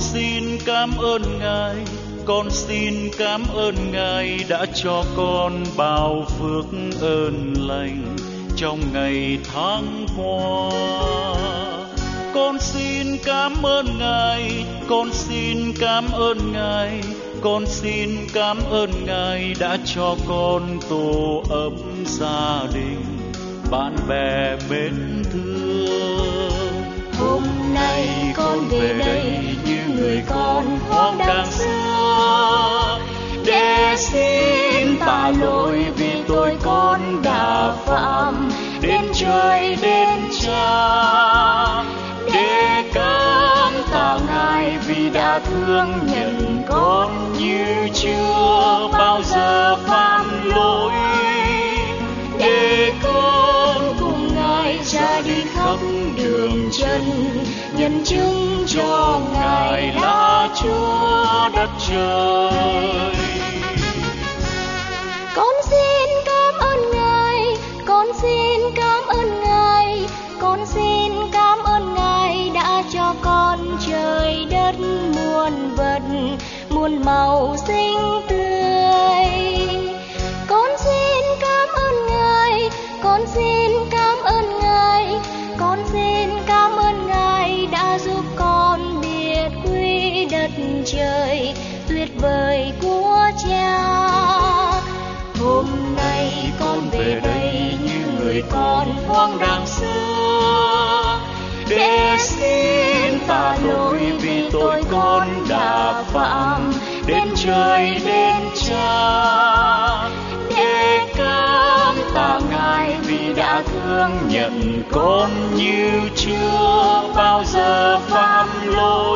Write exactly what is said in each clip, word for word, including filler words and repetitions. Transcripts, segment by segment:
xin cảm ơn Ngài, con xin cảm ơn Ngài đã cho con bao phước ơn lành trong ngày tháng qua. Con xin cảm ơn Ngài, con xin cảm ơn Ngài, con xin cảm ơn Ngài đã cho con tổ ấm gia đình, bạn bè mến thương. Hôm nay con về đây như người con hoang đàng xưa, để xin tạ lỗi vì tội con đã phạm đến trời đến Cha, để cảm tạ Ngài vì đã thương nhận con như chưa bao giờ phạm lỗi, để con cùng Ngài ra đi khắp đường chân, nhân chứng cho Ngài là Chúa đất trời. Con xin cảm ơn Ngài, con xin cảm ơn Ngài, con xin cảm ơn Ngài đã cho con trời đất muôn vật, muôn màu xinh tươi. Con xin cảm ơn Ngài, con xin cảm ơn Ngài, con xin cảm ơn Ngài đã giúp con biết quý đất trời tuyệt vời của Cha. Hôm nay con về đây như người con hoang đàng xưa, để xin tạ lỗi vì tội con đã phạm đến trời đến Cha, để cảm tạ Ngài vì đã thương nhận con như chưa bao giờ phạm lỗi,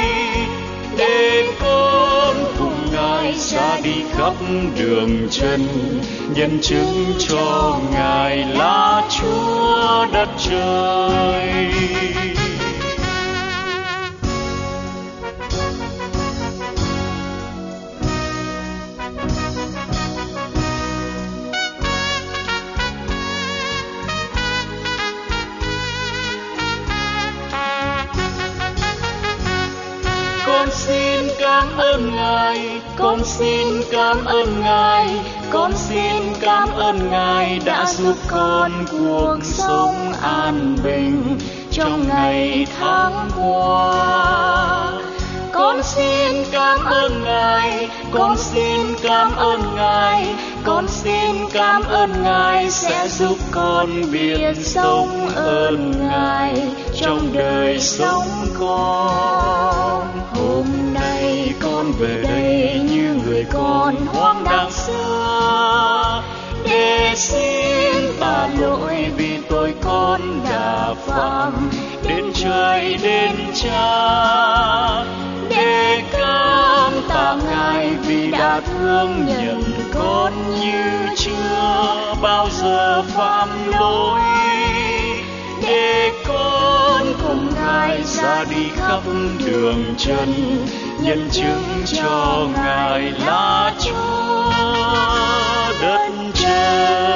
để con cùng Ngài ra đi khắp đường chân, nhân chứng cho Ngài là Chúa đất trời. Con xin cảm ơn Ngài, con xin cảm ơn Ngài, con xin cảm ơn Ngài đã giúp con cuộc sống an bình trong ngày tháng qua. Con xin cảm ơn Ngài, con xin cảm ơn Ngài, con xin cảm ơn Ngài sẽ giúp con biết sống ơn Ngài trong đời sống con. Hôm nay con về đây như người con hoang đàng xưa, để xin tạ lỗi vì tội con đã phạm đến trời đến Cha, để cảm tạ Ngài vì đã thương nhận con như chưa bao giờ phạm lỗi, để con cùng Ngài ra đi khắp đường chân, nhân chứng cho Ngài là Chúa đất trời.